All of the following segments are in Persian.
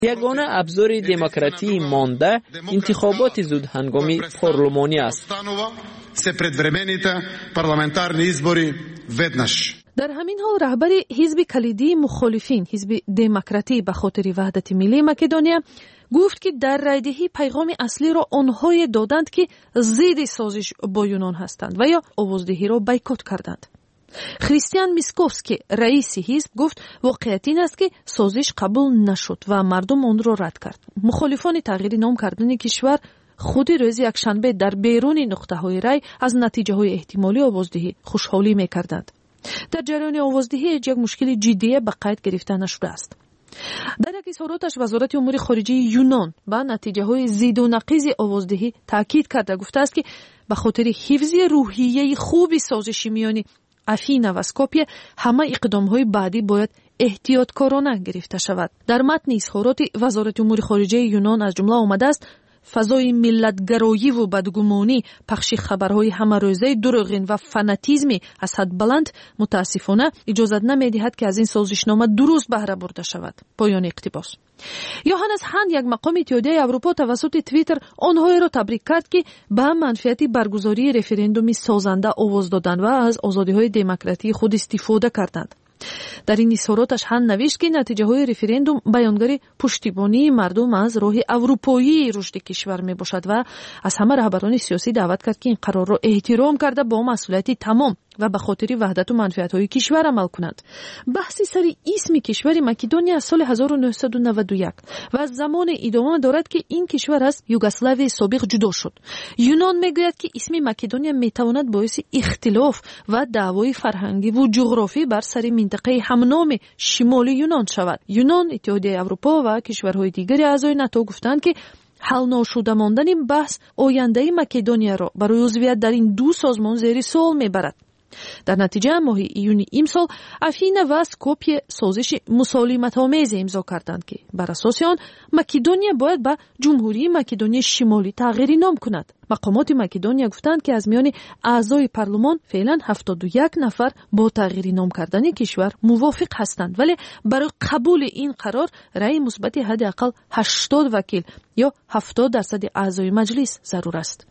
یگانه ابزار دموکراسی مانده انتخابات زود هنگامی پارلمانی است. در همین حال رهبری حزب کلیدی مخالفین حزب دموکراتی به خاطر وحدت ملی مکدونیا گفت که در رایدهی پیغام اصلی را آنهای دادند که ضد سازش با یونان هستند و یا آوازدهی را بایکوت کردند. خریستیان میسکوفسکی رئیس حزب گفت واقعیت این است که سازش قبول نشد و مردم آن را رد کرد. مخالفان تغییر نام کردن کشور خود روز یکشنبه در بیرون نقطه‌های رای از نتیجه‌های احتمالی آوازدهی خوشحالی می‌کردند. در جریان آوازدهی یک مشکل جدی به قید گرفته نشده است. در یک اظهاراتش وزارت امور خارجه یونان به نتیجه‌های زید و نقیض آوازدهی تاکید کرده گفته است که به خاطر حفظ روحیه خوب سازش میان افینا و سکوپیه همه اقدام‌های بعدی باید احتیاطکارانه گرفته شود. در متن اظهارات وزارت امور خارجه یونان از جمله آمده است فضای ملتگرایی و بدگمانی، پخش خبرهای همه‌روزه دروغین و فناتیزمی از حد بلند متاسفانه اجازه نمی‌دهد که از این سازشنامه درست بهره برده شود. پایان اقتباس. یوهانس هان یک مقام اتحادیه اروپا توسط توییتر آنهایی را تبریک کرد که به منفعت برگزاری رفراندومی سازنده آواز دادند و از آزادی‌های دموکراتی خود استفاده کردند. در این اظهاراتش هم نوشت که نتیجه های رفراندوم بیانگر پشتیبانی مردم از راه اروپایی رشد کشور می باشد و از همه رهبران سیاسی دعوت کرد که این قرار را احترام کرده با مسئولیت تمام و به خاطر وحدت و منفعت های کشور عمل کنند. بحثی سر اسم کشور مکدونیا از سال 1991 و از زمان ادامه دارد که این کشور از یوگسلاوی سابق جدا شد. یونان میگوید که اسم مکدونیا میتواند باعث اختلاف و دعوای فرهنگی و جغرافی بر سر منطقه همنام شمال یونان شود. یونان، اتحادیه اروپا و کشورهای دیگری اعضای ناتو گفتند که حل نشده ماندن این بحث آینده مکدونیا را برای عضویت در این دو سازمان زیر سوال میبرد. در نتیجه ماه ایون امسال افینا و سکوپیه سازش مسالمت‌آمیز امضا کردند که بر اساس آن مکدونیا باید به جمهوری مکدونیا شمالی تغییر نام کند. مقامات مکدونیا گفتند که از میان اعضای پارلمان فعلا 71 نفر با تغییر نام کردن کشور موافق هستند، ولی برای قبول این قرار رأی مثبت حداقل 80 وکیل یا 70% اعضای مجلس ضرور است.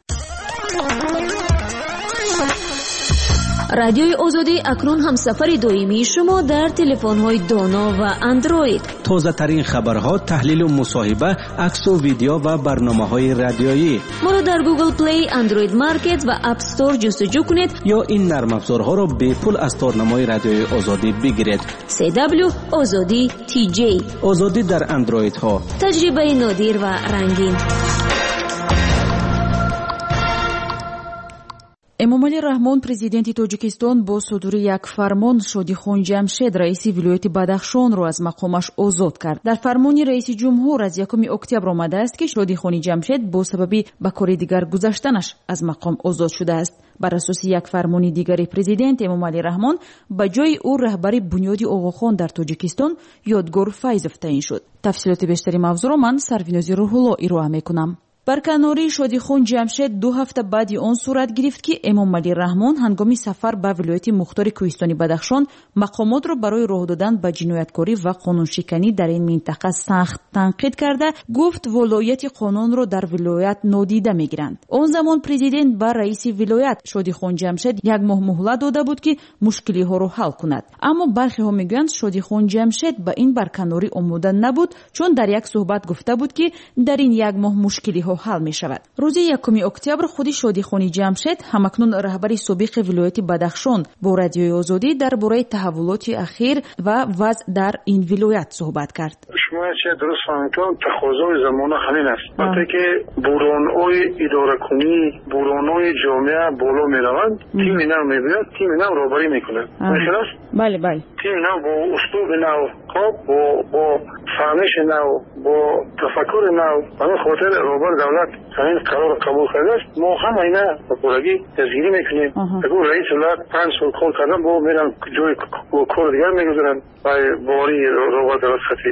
رادیوی آزادی اکنون هم سفر دائمی شما در تلفن‌های دانا و اندروید. تازه ترین خبرها، تحلیل و مصاحبه، عکس و ویدیو و برنامه‌های رادیویی. ما را در گوگل پلی، اندروید مارکت و اپ استور جستجو کنید یا این نرم افزارها را به پول از تارنمای رادیوی آزادی بگیرید. CW آزادی TJ. آزادی در اندروید ها. تجربه نادر و رنگین. эмомали раҳмон президенти тоҷикистон бо судури як фармон шодихон ҷамшед раиси вилояти бадахшонро аз мақомаш озод кард. дар фармони раиси ҷумҳур аз 1 октябр омадааст ки шодихони ҷамшед бо сабаби ба кори дигар гузаштанаш аз мақом озод шудааст. бар асоси як фармони дигари президент эмомали раҳмон ба ҷои ӯ раҳбари бунёди оғохон дар тоҷикистон ёдгор файзов таъин шуд. тафсилоти бештари мавзӯъро ман сарвинози рӯҳулло ироа мекунам. барканории шодихон ҷамшед 2 ҳафта баъди он сурат гирифт ки эмомали раҳмон ҳангоми сафар ба вилояти мухтори кӯҳистони бадахшон мақомотро барои роҳ додан ба ҷинояткорӣ ва қонуншиканӣ дар ин минтақа сахт танқид карда гуфт волояти қонунро дар вилоят нодида мегиранд. он замон президент ба раиси вилоят шодихон ҷамшед 1 моҳ муҳлат дода буд ки мушкилиҳоро ҳал кунад. аммо бархеҳо мегӯянд шодихон ҷамшед ба ин барканорӣ омода набуд, чун дар як суҳбат гуфта буд ки дар ин 1 моҳ мушкилиҳо حل می شود. روز 1 اکتبر خودی شادیخانی جمشید همکنون رهبری سابق ولایت بدخشان با رادیوی آزادی درباره تحولات اخیر و وضع در این ولایت صحبت کرد. شما چه درست فهمیدم تقاضای زمانه همین است. وقتی که بوران‌های اداره کنی، بوران‌های جامعه بالا می روند، تیم نو می بیاد، تیم نو رهبری میکنه. میخواست؟ بله بله. تیم نو با اسلوب نو، با فهمش نو، با تفکر نو، برای خاطر رهبر دولت همین قرار قبول کرده است. ما هم اینا به پورگی دستگیری میکنیم. اگر رئیس دولت 5 سال کار کردن با میرن جای کار دیگر میگذارن برای باری رهبر دولت خطی. حاضر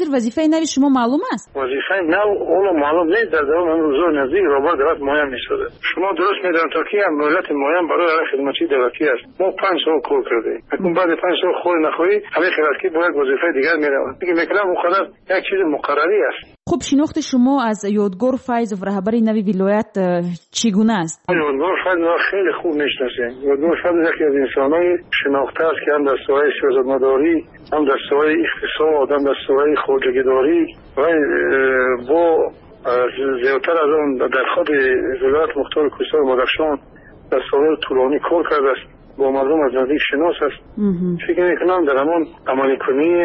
حاضر وظیفه نوی شما معلوم است؟ وظیفه نو اون معلوم نیست. در دوام روزهای نزدیک روبار دولت معین می‌شده. شما درست می‌دانید ترکیه هم مهلت معین برای خدمتچی دولتی است. ما 5 سال کار کردیم. اکنون بعد 5 سال خود نخوری همه خدمتچی باید وظیفه دیگر می‌رود. دیگه میگم مقرر یک چیز مقرری است. خب شناخت شما از یادگار فیض رهبر نوی ولایت چگونه است؟ یادگار فیض خیلی خوب میشناسیم. یادگار فیض یکی از انسان‌های شناخته است که هم در ساحه سیاستمداری، هم در ساحه اقتصاد، هم در ساحه خودجگیداری و با زیادتر از اون در خود ولایت مختار کوهستان بدخشان در سال‌های طولانی کار کرده است. با مردم از نزدیک شناس است. فکر می‌کنم در همون عملی کنی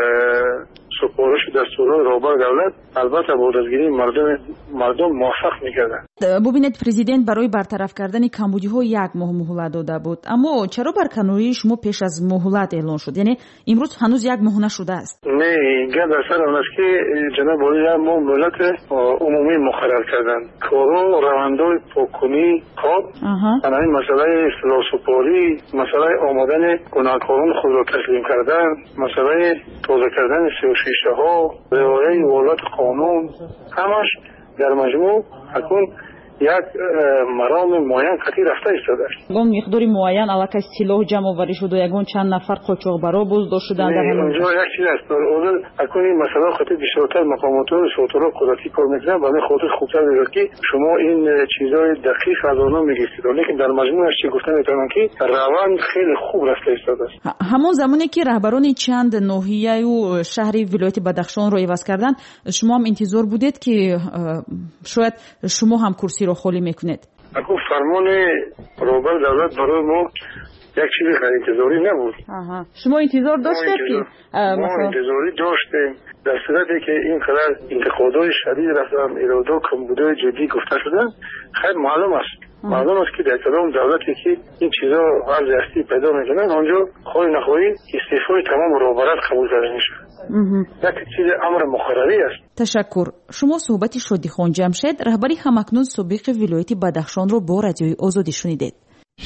سپارش دستورات رهبر دولت البته با دستگیری مردم موفق می‌کردند. ببینید پرزیدنت برای برطرف کردن کمبودی‌ها 1 ماه مهلت داده بود، اما چرا برکناری شما پیش از مهلت اعلان شد؟ یعنی امروز هنوز 1 ماه نشده است. نه، گپ در سر آن است که جناب عالی 1 ماه مهلت عمومی مقرر کردند. کارو روندهای پاککنی خواب، همین مسئله فلاسفاری، مسئله آمدن گناهکاران خود را تسلیم کردن، مسئله تازه کردن 36 ها، رعایت ولایت قانون، همش در مجموع اکنون یک مرام معین قطعی رفته ایستاده است. اون مقداری معین علاقه سلاح جمع آوری شده، یگان چند نفر قاچاقبرا بازداشت شدند. اونجا یک چیز است. اون اکنون این مسئله خاطر بیشتر مقامات و سلطنت قدرتی کار میکنن، برای خاطر خوبتر میگه که شما این چیزای دقیق از اونها میگید، لیکن در مجموع چی گفتن میتونن که روند خیلی خوب رفته ایستاده است. همون زمانی که رهبران چند ناحیه و شهر ولایت بدخشان رو عوض کردن، شما هم انتظار بودید که شاید شما هم کرسی رو خالی میکنید؟ اگه فرمان رهبر دولت برای ما یک چیز خیلی انتظاری نبود. شما انتظار داشتید که ما انتظاری داشتیم در صورتی که این قدر انتقادهای شدید رفتن، ایرادها کمبودهای جدی گفته شدن، خیلی معلوم است که در کدام دولتی که این چیزا عرض هستی پیدا میکنن آنجا خواهی نخواهی استعفای تمام رهبران قبول کرده میشه. یک چیز امر مقرری است. تشکر. شما صحبت شادیخان جمشید رهبری همکنون سابق ولایت بدخشان رو با رادیوی آزادی شنیدید.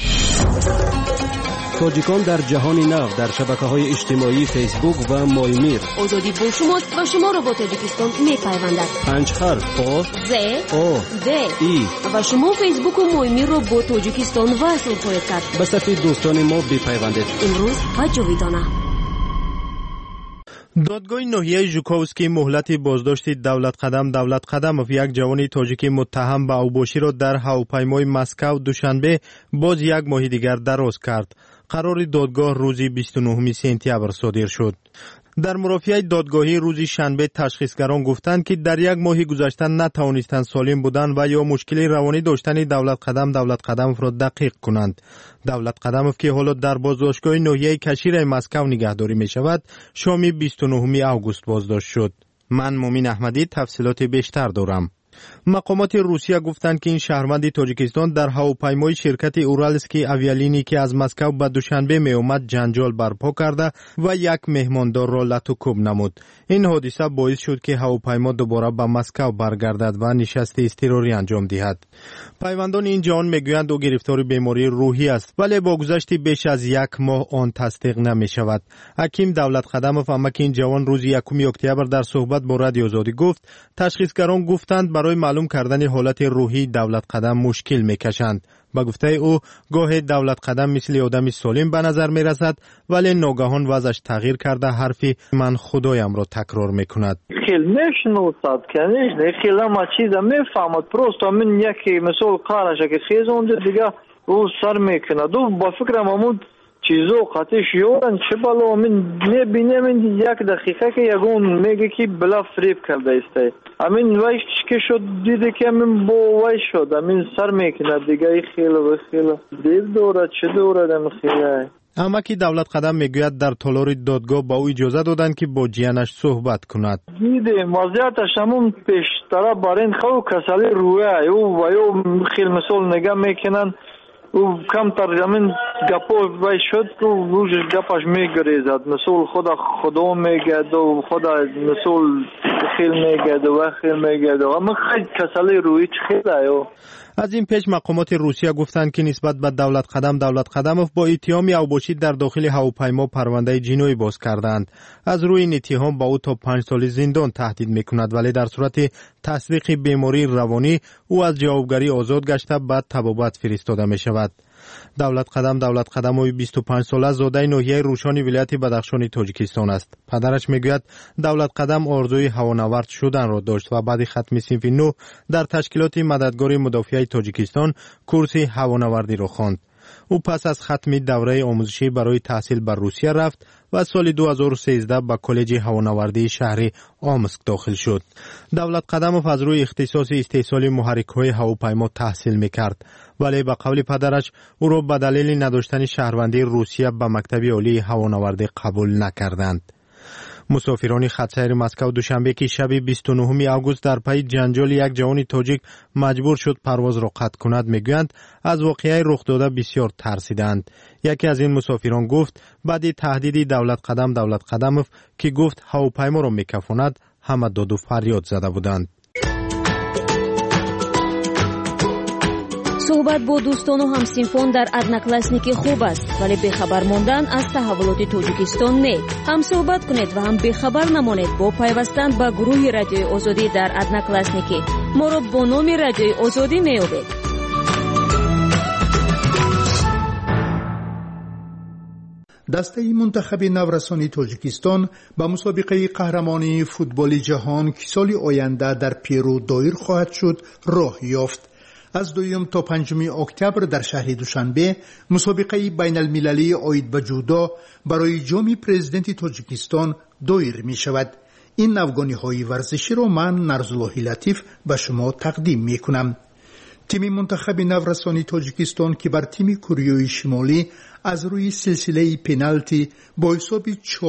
تاجیکان در جهان نو در شبکه‌های اجتماعی فیسبوک و مایمیر. آزادی با شماست و شما را با تاجیکستان می‌پیوندد. 5 حرف آ ز او د ای و شما فیسبوک و مایمیر را با تاجیکستان وصل خواهید کرد. به صفحه دوستان ما بپیوندید. امروز و جاویدانه. دادگاه ناحیه ژوکووسکی مهلت بازداشت دولت قدم و یک جوان تاجیک متهم به اوباشی را در هواپیمای مسکو دوشنبه باز 1 ماه دیگر دراز کرد. قرار دادگاه روز 29 سپتامبر صادر شد. در مرافعه دادگاهی روز شنبه تشخیصگران گفتند که در 1 ماه گذشته نتوانستند سالم بودن و یا مشکل روانی داشتن دولت قدمov را دقیق کنند. دولت قدمov که حالا در بازداشتگاه ناحیه کشیر مسکو نگهداری می شود، شام 29 آگوست بازداشت شد. من مومین احمدی تفصیلات بیشتر دارم. مقامات روسیه گفتند که این شهروند تاجیکستان در هواپیمای شرکت اورالسکی اویالینی که از مسکو به دوشنبه می آمد جنجال برپا کرده و 1 مهماندار را لط و کوب نمود. این حادثه باعث شد که هواپیما دوباره به مسکو برگردد و نشست اضطراری انجام دهد. پیوندان این جهان میگویند او گرفتار بیماری روحی است، ولی با گذشت بیش از 1 ماه آن تصدیق نمی شود. حکیم دولت قدمov امک این جوان روز 1 اکتبر در صحبت با رادیو آزادی گفت تشخیصگران گفتند برای معلوم کردن حالت روحی دولت قدم مشکل میکشند. با گفته او گاه دولت قدم مثل آدمی سالم به نظر می رسد، ولی ناگهان وضعش تغییر کرده حرف من خدایم را تکرار میکند. خیلی نشنوسد کنیش خیلی ما چیزا میفهمد پروستا من یکی مثال کارش که خیز اونجا دیگه او سر میکنه دو با فکرم همون چیزو قطعش یورن چه بالا من نبینم این 1 دقیقه که یگون میگه که بلا فریب کرده استه همین وایش که شد دیده که من با وای شد همین سر میکنه دیگه خیلی دیو دوره چه دوره دم خیلی. اما که دولت قدم میگوید در تالار دادگاه با او اجازه دادند که با جیانش صحبت کند. دیده وضعیتش همون پیشتره بارین خو کسالی رویه او و او خیلی مثال نگه میکنن او کم ترجمین گپا وای شد که روش گپاش میگریزد مسئول خدا میگد و خدا مسئول خیل میگد و خیل میگد و اما خیلی کسالی روی خیلی آیو. از این پیش مقامات روسیه گفتند که نسبت به دولت قدموف با اتهام اوباشی در داخل هواپیما پرونده جنایی باز کردند. از روی این اتهام با او تا 5 سال زندان تهدید میکند، ولی در صورت تصدیق بیماری روانی او از جوابگری آزاد گشته بعد تبابت فرستاده می شود. دولت قدم 25 ساله زاده ناحیه روشانی ولایت بدخشان تاجیکستان است. پدرش میگوید دولت قدم آرزوی هوانورد شدن را داشت و بعد ختم صنف 9 در تشکیلات مددگار مدافع تاجیکستان کورس هوانوردی را خواند. او پس از ختم دوره آموزشی برای تحصیل بر روسیه رفت و سال 2013 به کالج هوانوردی شهر آمسک داخل شد. دولت قدموف از روی اختصاص استحصال محرک‌های هواپیما تحصیل میکرد، ولی به قول پدرش او را به دلیل نداشتن شهروندی روسیه به مکتب عالی هوانوردی قبول نکردند. مسافران خطسیر مسکو دوشنبه که شب 29 آگوست در پی جنجال یک جوان تاجیک مجبور شد پرواز را قطع کند میگویند از واقعه رخ داده بسیار ترسیدند. یکی از این مسافران گفت بعد تهدید دولت قدموف که گفت هواپیما را میکفاند همه داد و فریاد زده بودند. صحبت با دوستان و همسنفان در одноклассники خوب است، ولی بخبر ماندن از تحولات تاجیکستان نه. هم صحبت کنید و هم بخبر نمانید با پیوستن به گروه رادیوی آزادی در одноклассники. ما را با نام رادیوی آزادی میابید. دسته منتخب نورسانی تاجیکستان به مسابقه قهرمانی فوتبال جهان که سال آینده در پیرو دایر خواهد شد راه یافت. از 2 تا 5 اکتبر در شهر دوشنبه مسابقه بین المللی آید به جودو برای جام پرزیدنت تاجیکستان دایر می شود. این نوگانی های ورزشی را من نرزالله لطیف به شما تقدیم می کنم. تیم منتخب نورسانی تاجیکستان که بر تیم کوریای شمالی از روی سلسله پنالتی با حساب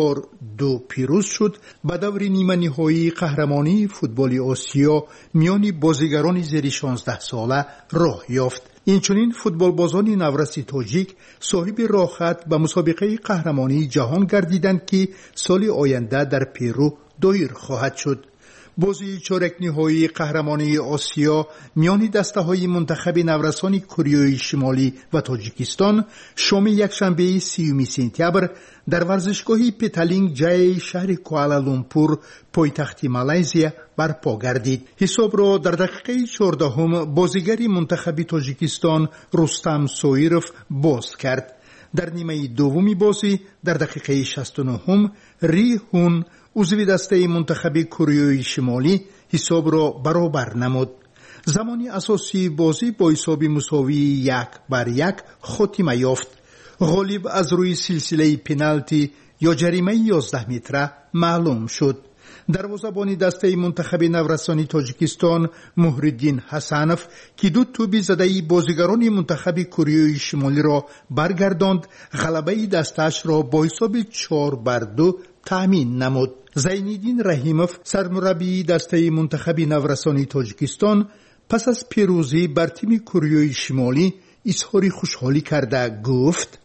4-2 پیروز شد، به دور نیمه نهایی قهرمانی فوتبال آسیا میان بازیگران زیر 16 ساله راه یافت. اینچنین فوتبال بازان نورسی تاجیک صاحب راحت به مسابقه قهرمانی جهان گردیدند که سال آینده در پیرو دایر خواهد شد. بازی چهارک نهایی قهرمانی آسیا میان دسته های منتخب نورسان کوریای شمالی و تاجیکستان شام یکشنبه 30 سپتامبر در ورزشگاه پتالینگ جای شهر کوالالامپور پایتخت مالزیا برپا گردید. حساب را در دقیقه 14 بازیگر منتخب تاجیکستان رستم سویروف باز کرد. در نیمه دومی بازی در دقیقه 69 ریهون عضو دسته منتخب کوریای شمالی حساب را برابر نمود. زمانی اساسی بازی با حساب مساوی 1-1 خاتمه یافت. غالب از روی سلسله پنالتی یا جریمه 11 متره معلوم شد. دروازه‌بان دسته منتخب نورسانی تاجیکستان محردین حسنوف که 2 توپ زده بازیگران منتخب کوریای شمالی را برگرداند، غلبه دستش را با حساب 4-2 تامین نمود. زینالدین رحیموف سرمربی دسته منتخب نورسانی تاجیکستان پس از پیروزی بر تیم کوریای شمالی اظهار خوشحالی کرده گفت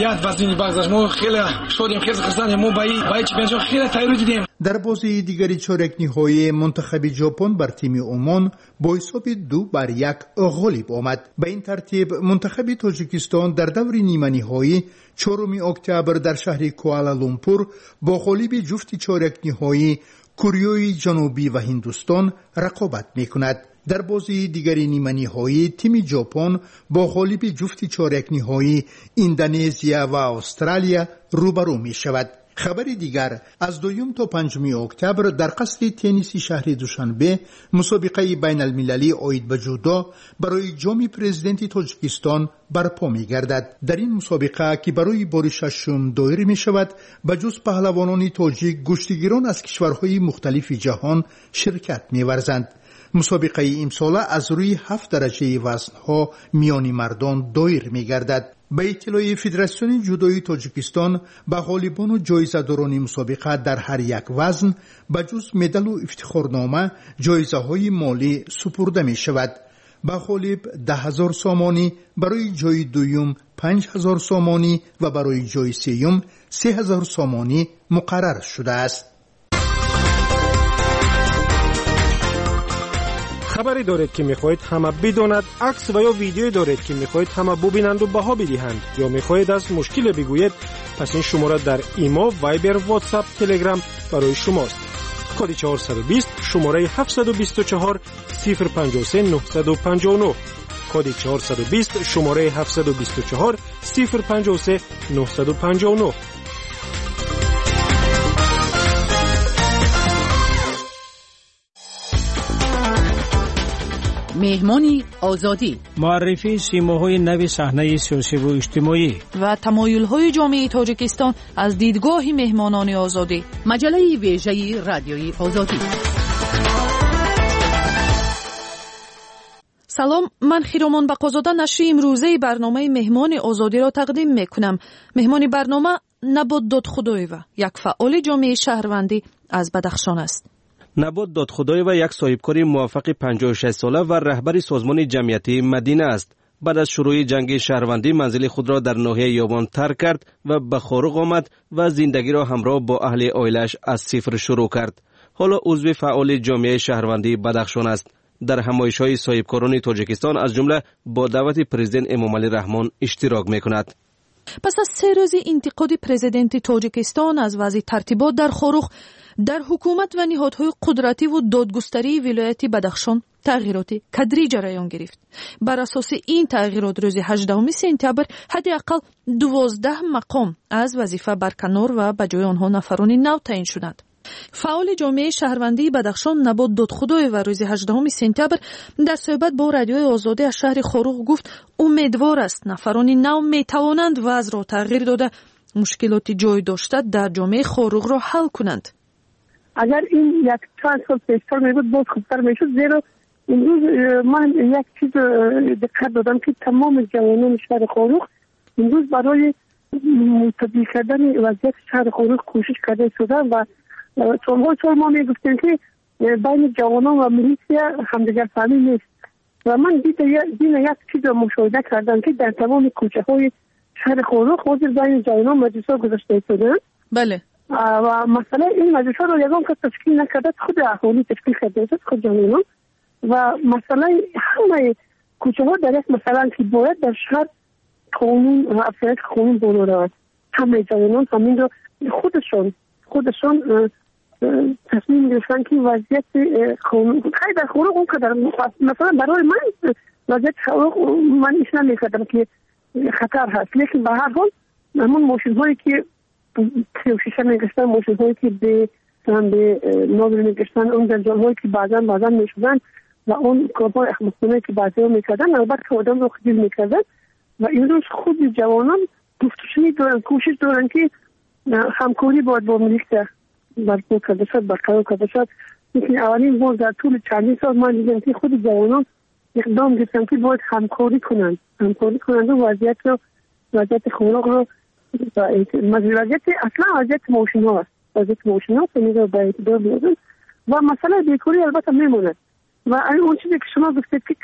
در بازی دیگری چهارک نهایی منتخب ژاپن بر تیم عمان با حساب 2-1 غالب آمد. به این ترتیب منتخب تاجیکستان در دور نیمه نهایی 4 اکتبر در شهر کوالالامپور با غالب جفت چهارک نهایی کوریای جنوبی و هندوستان رقابت میکند. در بازی دیگری نیمه نهایی تیم ژاپن با غالب جفت چهارک نهایی اندونزیا و استرالیا روبرو می شود. خبر دیگر از 2 تا 5 اکتبر در قصر تنیسی شهر دوشنبه مسابقه بین المللی آید به جودو برای جام پرزیدنت تاجیکستان برپا می گردد. در این مسابقه که برای بار 6 دایر می شود به جز پهلوانان تاجیک گشتیگیران از کشورهای مختلف جهان شرکت می ورزند. مسابقه امساله از روی 7 درجه وزنها میان مردان دایر می گردد. به اطلاع فدراسیون جودوی تاجیکستان به غالبان و جایزه‌داران مسابقه در هر یک وزن به جز مدال و افتخارنامه جایزه‌های مالی سپرده می شود. با خالیب 10,000 سامانی، برای جای دوم 5,000 سامانی و برای جای سوم 3,000 سامانی مقرر شده است. خبری دارید که میخواهید همه بداند، عکس و یا ویدیویی دارید که میخواهید همه ببینند و بها بدهند، یا میخواهید از مشکل بگویید، پس این شماره در ایما، وایبر، واتساپ، تلگرام برای شماست. کد 420 شماره 724 053 959. کد 420 شماره 724 053 959. مهمانی آزادی، معرفی سیماهای نو صحنه سیاسی و اجتماعی و تمایل‌های جامعه تاجیکستان از دیدگاه مهمانان آزادی. مجله ویژه رادیوی آزادی. سلام، من خیرامان بقازاده نشر امروزه برنامه مهمان آزادی را تقدیم میکنم. مهمان برنامه نبات دادخدایوه، یک فعال جامعه شهروندی از بدخشان است. نبات دادخدایوه یک صاحبکار موفق 56 ساله و رهبر سازمان جمعیتی مدینه است. بعد از شروع جنگ شهروندی منزل خود را در ناحیه یابان ترک کرد و به خارق آمد و زندگی را همراه با اهل عائله‌اش از صفر شروع کرد. حالا عضو فعال جامعه شهروندی بدخشان است. در همایش‌های صاحبکاران تاجیکستان از جمله با دعوت پرزیدنت امامعلی رحمان اشتراک می‌کند. پس از 3 روز انتقاد پرزیدنت تاجیکستان از وضع ترتیبات در خاروخ، در حکومت و نهادهای قدرتی و دادگستری ولایت بدخشان تغییرات کدری جریان گرفت. بر اساس این تغییرات روز 18 سپتامبر حداقل 12 مقام از وظیفه برکنار و به جای آنها نفران نو تعیین شدند. فعال جامعه شهروندی بدخشان نبات دادخدایوه و روز 18 سپتامبر در صحبت با رادیوی آزادی از شهر خاروخ گفت امیدوار است نفران نو می توانند وضع را تغییر داده مشکلات جای داشته در جامعه خاروخ را حل کنند. اگر این یک چند سال پیشتر می بود باز خوبتر می شد، زیرا امروز من یک چیز دقت دادم که تمام جوانان شهر خاروخ امروز برای متبی کردن وضعیت شهر خاروخ کوشش کرده شده و سال ما می گفتیم که بین جوانان و میلیسیا همدیگر فهمی نیست و من دین یک چیز مشاهده کردم که در تمام کوچه های شهر خاروخ حاضر بین جوانان مجلس ها گذاشته شده. بله. و مثلا این مجلس ها رو یکم که تشکیل نکرده، خود اهالی تشکیل کرده است، خود جوانان و مثلا همه کوچه ها در یک مثلا که باید در شهر قانون و افزایش قانون بالا رود، همه جوانان همین رو خودشان تصمیم گرفتن که وضعیت قانون خیلی در خاروخ اون قدر مثلا برای من وضعیت خاروخ من ایش نمی‌کردم که خطر هست، لیکن به هر حال همون ماشین هایی که شیشه میگشتن، ماشین هایی که به نابل میگشتن، اون زنجان هایی که بعضا میشدن و اون کارهای احمقانه که بعضی ها میکردن البته آدم رو خجل میکردن و این روز خود جوانان گفتگویی دارن، کوشش دارن که همکاری باید با میلیسیا برقرار کرده شد. لیکن اولین بار در طول چندین سال من دیدم که خود جوانان اقدام گرفتن که باید همکاری کنند و وضعیت خاروخ رو وضعیت اصلا وضعیت موشن ها رو به اعتبار بیارن و مسئله بیکاری البته میموند و اون چیزی که شما گفتید که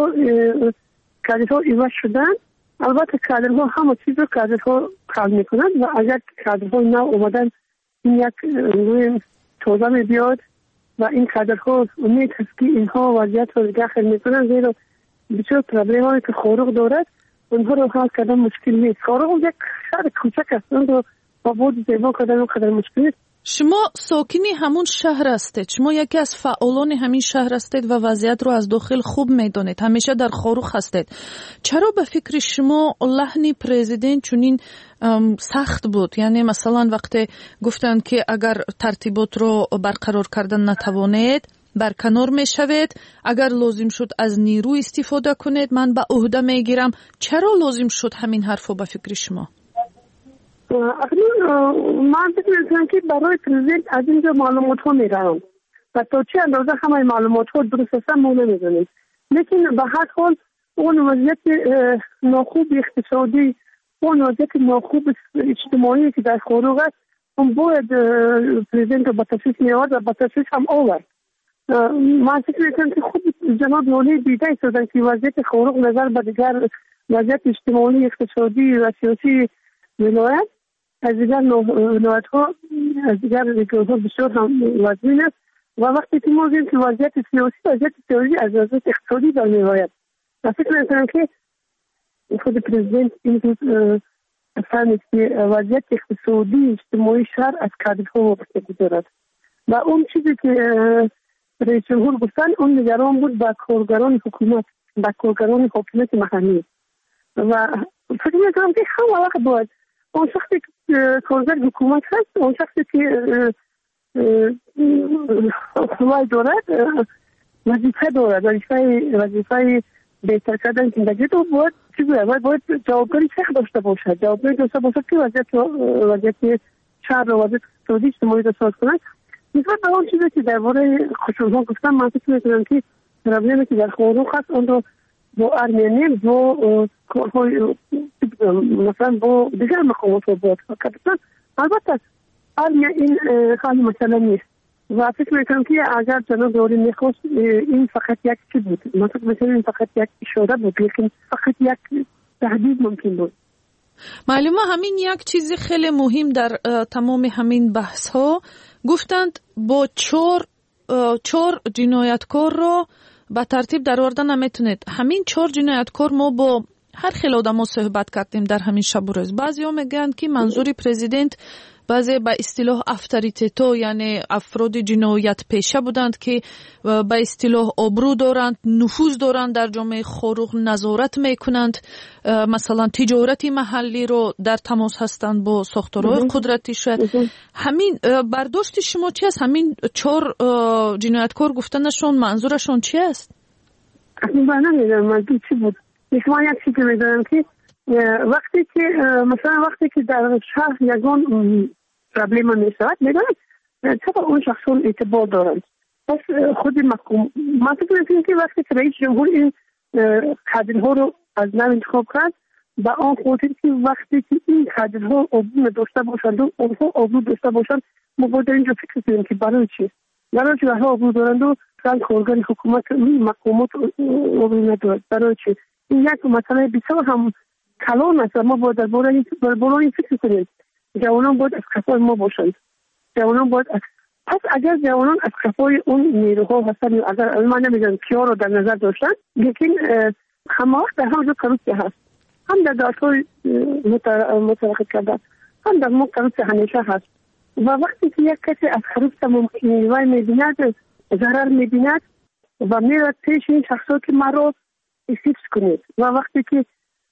کادرها ایواز شدن، البته کادرها همه چیز رو کادرها کار میکنند و اگر کادرها نو اومدن این یک روی توضیح می بیاد و این کادرها امید هست که اینها وضعیت رو داخل میکنن، زیرا بسیار پرابلم هایی که خاروخ دارد اونها رو حل کردن مشکل نیست. خاروخ یک شهر کوچک است، اون رو با بود زیبا کردن اونقدر مشکل نیست. شما ساکنی همون شهر هستید، شما یکی از فعالان همین شهر هستید و وضعیت رو از داخل خوب میدونید، همیشه در خاروخ هستید. چرا به فکر شما لحن پرزیدنت چنین سخت بود؟ یعنی مثلا وقتی گفتند که اگر ترتیبات رو برقرار کردن نتوانید برکنار میشوید، اگر لازم شد از نیرو استفاده کنید من به عهده میگیرم، چرا لازم شد همین حرفو به فکر شما؟ من فکر میکنم که برای پرزیدنت از اینجا معلومات ها میرم و تا چه اندازه همه معلومات ها درست هستن ما نمیدونیم، لیکن به هر حال اون وضعیت ناخوب اقتصادی، اون وضعیت ناخوب اجتماعی که در خاروخ است، اون باید پرزیدنت رو به تشخیص میاد و به تشخیص هم آورد من فکر میکنم که خود جناب نوری دیده ایستادن که وضعیت خارق نظر به دیگر وضعیت اجتماعی اقتصادی و سیاسی ولایت از دیگر ولایت ها از دیگر ریاست ها بسیار هم وزین است و وقتی که ما دیدیم که وضعیت سیاسی از وضعیت اقتصادی در می‌آید و فکر میکنم که خود پرزیدنت این روز فهمید که وضعیت اقتصادی اجتماعی شهر از کادرها وابسته دارد و اون چیزی که رئیس جمهور گفتن اون نگران بود با کارگران حکومت محلی و فکر میکنم که همه وقت باید اون شخصی که کارگر حکومت هست اون شخصی که حکومت دارد وظیفه دارد وظیفه بهتر کردن زندگی تو باید جوابگاری سخت داشته باشد که وضعیت شهر و وضعیت اقتصادی اجتماعی را ساز کنند. نسبت به اون چیزی که درباره خشونت‌ها گفتم من فکر می‌کنم که پروبلمی که در خارق هست اون رو با ارمنی مثلا با دیگر مقامات رو باید کردن. البته این خیلی مسئله نیست و فکر میکنم که اگر جناب نوری میخواست این فقط یک چی بود من فکر میکنم این فقط یک اشاره بود لیکن فقط یک تهدید ممکن بود. معلومه همین یک چیزی خیلی مهم در تمام همین بحث ها گفتند با چهار جنایتکار رو به ترتیب در آوردن نمیتونید. همین 4 جنایتکار ما با هر خیلی آدم صحبت کردیم در همین شب و روز. بعضی ها میگن که منظور پرزیدنت بعضی به اصطلاح افتریتیتو یعنی افراد جنایت پیشه بودند که به اصطلاح آبرو دارند، نفوذ دارند در جامعه خارق، نظارت میکنند، مثلا تجارتی محلی رو در تماس هستند با ساختارهای قدرتی شد. همین برداشت شما چی است؟ همین 4 جنایتکار گفتنشون منظورشون چی است؟ من نمیدونم منظور چی بود. من یک چیزی میدونم که وقتی که در شهر یگان پرابلم میشود میدونم چرا اون شخصون اعتبار دارند. پس خود من فکر میکنم که وقتی که رئیس جمهور این کادرها رو از نو انتخاب کرد به آن خاطر که وقتی که این کادرها آبرو داشته باشند و اونها آبرو داشته باشند ما باید در اینجا فکر کنیم که برای چی اونها آبرو دارند و کارگر حکومت مقامات آبرو ندارد. برای چی این یک مسئله بسیار هم کلان است. ما باید درباره این فکر کنیم. جوانان باید از کفای ما باشند. پس اگر جوانان از کفای اون نیروها هستند اگر من نمیدونم کیا رو در نظر داشتن لیکن همه وقت در همه جا کروسیه هست. هم در دادهای متوقف کردن هم در ما کروسیه همیشه هست و وقتی که یک کسی از کروسیه نیروی میبیند ضرر میبیند و میرد پیش این شخصات که ما رو حفظ کنید و وقتی که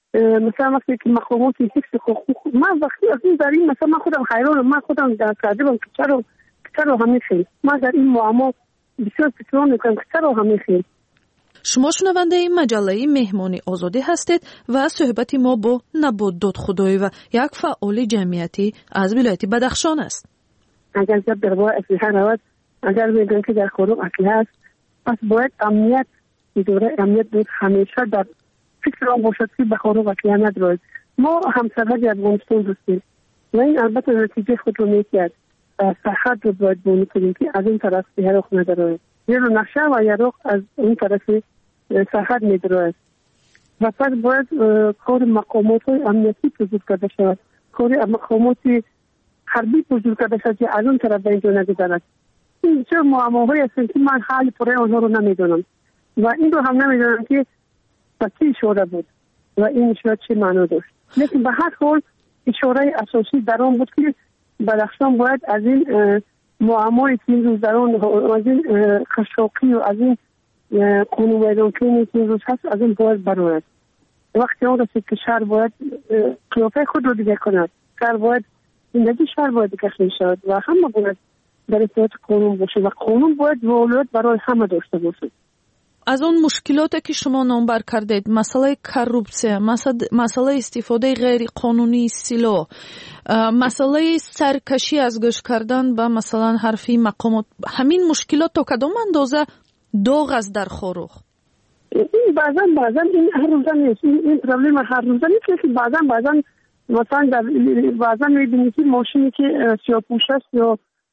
مقامات حفظ حقوق من وقتی از این در این مثلا من خودم حیرانم من خودم در کردم که چرا همین خیلی من در این معما بسیار فکران میکنم که چرا همین خیلی. شما شنونده این مجله مهمانی آزادی هستید و صحبت ما با نبات دادخدایی و یک فعال جمعیتی از ولایت بدخشان است. اگر جب درباره اسلحه رود اگر میگن که در خارق اسلحه است پس باید اداره امنیت بود همیشه در فکر آن باشد که به خارق اسلحه ندارد. ما همسرحد افغانستان دوستیم و این البته نتیجه خود رو میکرد سرحد رو باید بونی کنیم که از این طرف یراق ندارد یه رو نقشه و یراق از این طرف سرحد میدارد و پس باید کار مقامات امنیتی بزرگ کرده شود کار مقامات حربی بزرگ کرده شود که از اون طرف به اینجا نگذرد. این چه معماهایی هستند که من حال پره آنها رو نمیدونم و این رو هم نمیدونم که چی اشاره بود و این اشاره چه معنا داشت. لیکن به هر حال اشاره اساسی در آن بود که بدخشان باید از این معمای که این روز در آن از این خشاقی و از این قانون ویرانکنی که این روز هست از این باید برآید. وقتی آن رسید که شهر باید قیافه خود رو دیگه کند. شهر باید زندگی شهر باید کشف شود و همه باید در اطاعت قانون باشه و قانون باید ولایت برای همه داشته باشه. از اون مشکلاتی که شما نامبر کردید مسئله کروپسیه، مسئله استفاده غیر قانونی سلاح، مسئله سرکشی از گوش کردن به مثلا حرفی مقامات، همین مشکلات تا کدام اندازه داغ است در خارق؟ این بعضا این هر روزه نیست. این پرابلم هر روزه نیست که بعضا مثلا بعضا میبینید که ماشینی که سیاه‌پوش است یا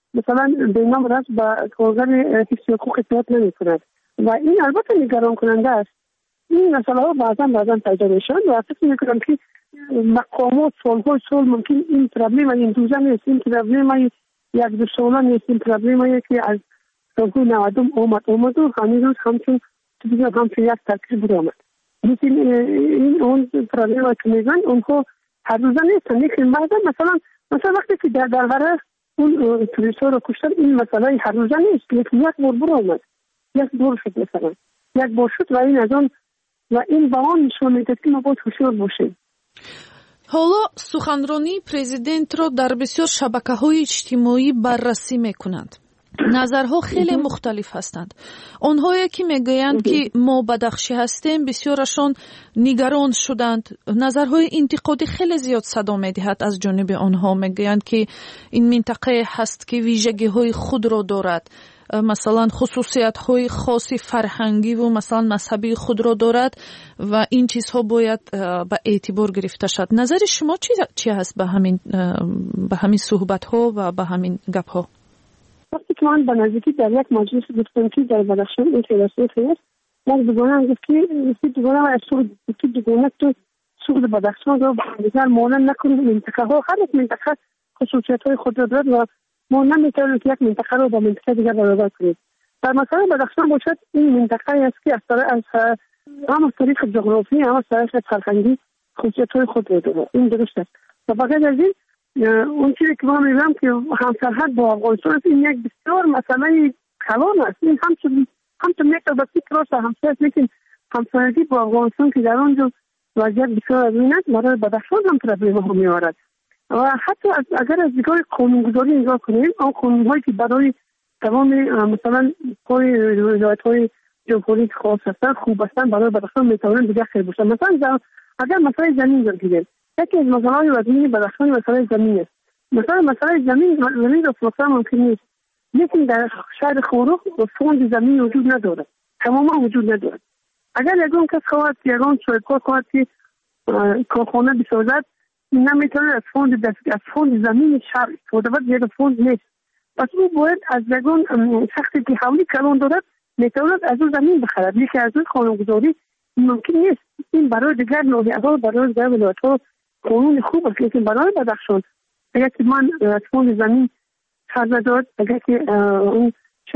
مثلا به نام راست با کارگر حفظ حقوق اطاعت نمی‌کند و این البته نگران کننده است. این مسئله ها بعضا پیدا میشن و فکر میکنم که مقامات سال ممکن این پرابلم این دوزه نیست، این پرابلم یک دو ساله نیست، این پرابلم که از سالهای 90 اومد و هنوز همچون یک ترکیب بود آمد. این اون پرابلم که میگن اونها هر روزه نیستن، لیکن بعدا مثلا وقتی که در درباره اون توریست ها رو کشتن این مسئله هر روزه نیست، لیکن یک بار برو آمد، یک بار شد مثلا یک بار شد و این از آن و این با آن نشان میدهد که ما باید هوشیار باشیم. حالا سخنرانی پرزیدنت را در بسیار شبکه‌های اجتماعی بررسی میکنند. نظرها خیلی مختلف هستند. آنهایی که میگویند که ما بدخشی هستیم بسیارشان نگران شدند. نظرهای انتقادی خیلی زیاد صدا میدهد از جانب آنها. میگویند که این منطقه هست که ویژگی‌های خود را دارد، مثلا خصوصیت‌های خاصی فرهنگی و مثلا مذهبی خود را دارد و این چیزها باید به اعتبار گرفته شد. نظر شما چی هست به همین صحبت‌ها و به همین گپ‌ها؟ وقتی که من به نزدیکی در یک مجلس گفتم که در بدخشان این فیلسوف هست، من دوگانه گفت که دوگانه و از دوگانه تو سوق بدخشان رو با دیگر مانند نکنید. منطقه ها هر یک منطقه خصوصیت‌های خود را دارد و ما نمیتونیم که یک منطقه رو با منطقه دیگر برابر کنیم. در مثلا بدخشان باشد این منطقه است که از هم تاریخ جغرافی هم از تاریخ فرهنگی خصوصیت‌های خود را دارد. این درست است. و بغیر از این اون چیزی که ما میگم که همسرحد با افغانستان است، این یک بسیار مسئله کلان است. این همچون میتونه راست همسر است، لیکن همسایگی با افغانستان که در آنجا وضعیت بسیار از این است برای بدخشان هم پرابلم ها میآورد. و حتی اگر از دیگه قانونگذاری نگاه کنیم، آن قانونهایی که برای تمام مثلا ولایت‌های جمهوری خاص هستند خوب هستند برای بدخشان میتوانند دیگه خیر باشند. مثلا اگر مسئله زمین بگیریم، یکی از مسائل وزنی بدخشان مسئله زمین است. مسئله زمین رو فروختن ممکن نیست، لیکن در شهر خورخ فوند زمین وجود ندارد، تماما وجود ندارد. اگر یگان کس خواهد یگان صاحبکار خواهد که کارخانه بسازد، نمیتونه از فوند زمین شهر استفاده بد، زیاد فوند نیست. پس او باید از یگان شخصی که حولی کلان دارد میتواند از او زمین بخرد، لیکن از او قانونگذاری ممکن نیست. این برای دیگر ناحیه‌ها، برای دیگر ولایت‌ها قانون خوب است، لیکن برای بدخشان اگر که من از فوند زمین خرج ندارد، اگر که اون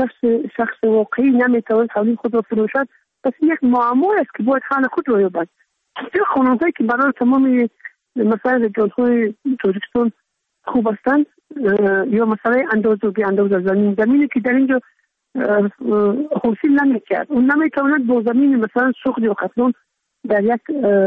شخص واقعی نمیتواند حولی خود را فروشد، پس یک معما است که باید حل خود را یابد. این قانون‌هایی که برای تمام مثلا رجال‌های تاجیکستان خوب هستند یا مثلا اندازه زمینی که در اینجا حاصل نمی‌کرد، اون نمیتواند با زمین مثلا سوخت یا قطلون در یک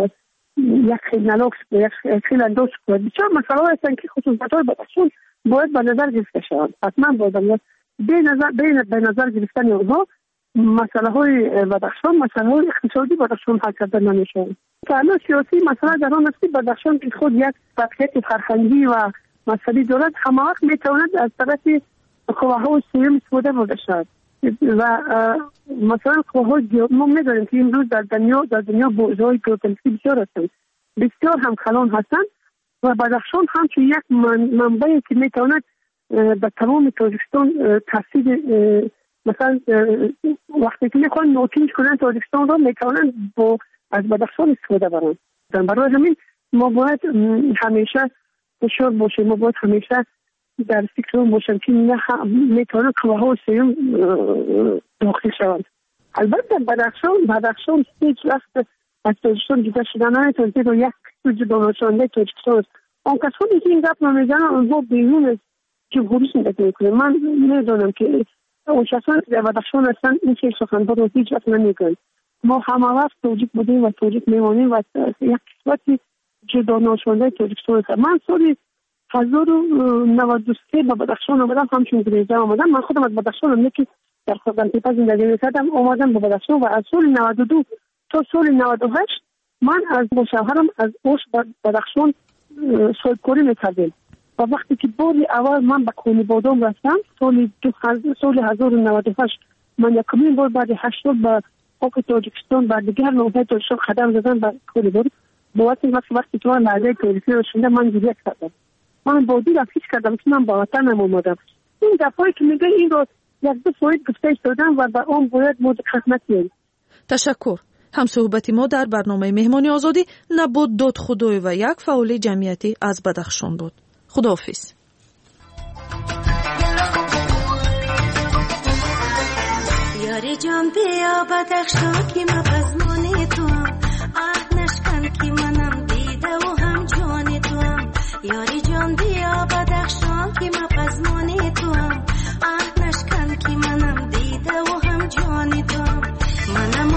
خیلی نلاکس یک خیلی انداز کنند. بسیار مسئله هستند که خصوصیت‌های بدخشان باید به نظر گرفته شوند. حتما باید به نظر گرفتن اونها مسئله های بدخشان، مسئله های اقتصادی بدخشان حل کرده نمیشوند. تعامل سیاسی مسئله در آن است که بدخشان که خود یک فعالیت فرهنگی و مذهبی دارد، همه وقت میتواند از طرف قواهای سیاسی استفاده برده شود و مثلا قواهای ما میدانیم که امروز در دنیا بازهای گروپنسی بسیار هستند، بسیار هم کلان هستند و بدخشان همچون یک منبعی که میتواند به تمام تاجیکستان تاثیر مثلا وقتی که میخوان نوتینج کنن تاجیکستان را میتونن از بدخشان استفاده برن. برای همین ما باید همیشه هوشیار باشیم، ما باید همیشه در فکرمون باشیم که میتونه قواها و سیوم داخل شوند. البته بدخشان هیچ وقت از تاجیکستان جدا شدن نمیتونه که یک جدا شدنده تاجیکستان است. آن کسانی که این گپ نمیزنن اونها بیرون از جمهوری زندگی میکنه. من میدونم که اون شخصان که در بدخشان هستن این چه سخنها رو هیچ وقت نمیگن. ما همه وقت توجیک بودیم و توجیک میمانیم و یک قسمتی جدا نشونده تاجیکستان هست. من سال 1993 به بدخشان آمدم، همچون گریزه آمدم. من خودم از بدخشان هم یکی در خزانتیپه زندگی میکردم، آمدم به بدخشان و از سال 92 تا سال 98 من از با شوهرم از اوش بدخشان صاحبکاری میکردیم. و وقتی که بار اول من به کونی بادام رفتم سال 1998 من یکمین بار بعد 8 سال به خاک تاجیکستان و دیگر نوحه تاجیکستان قدم زدم به کونی بادام. با وقتی که من لحظه تاریخی رو شنیدم من گریه کردم. من بادی را فکر کردم که من با وطنم اومدم. این دفعه که میگه این رو یک دو فوید گفتش دادم و به آن باید مورد خدمت بیاییم. تشکر. همصحبت ما در برنامه مهمانی آزادی نبود داد خدای و یک فعال جمعیتی از بدخشان بود. خداحافظ. یاری جان بیا بدخشان که ما پزمان تو هم آه نشکن که منم دیده و هم جان تو هم. یاری جان بیا بدخشان که ما پزمان تو هم آه نشکن که منم دیده و هم جان تو هم. منم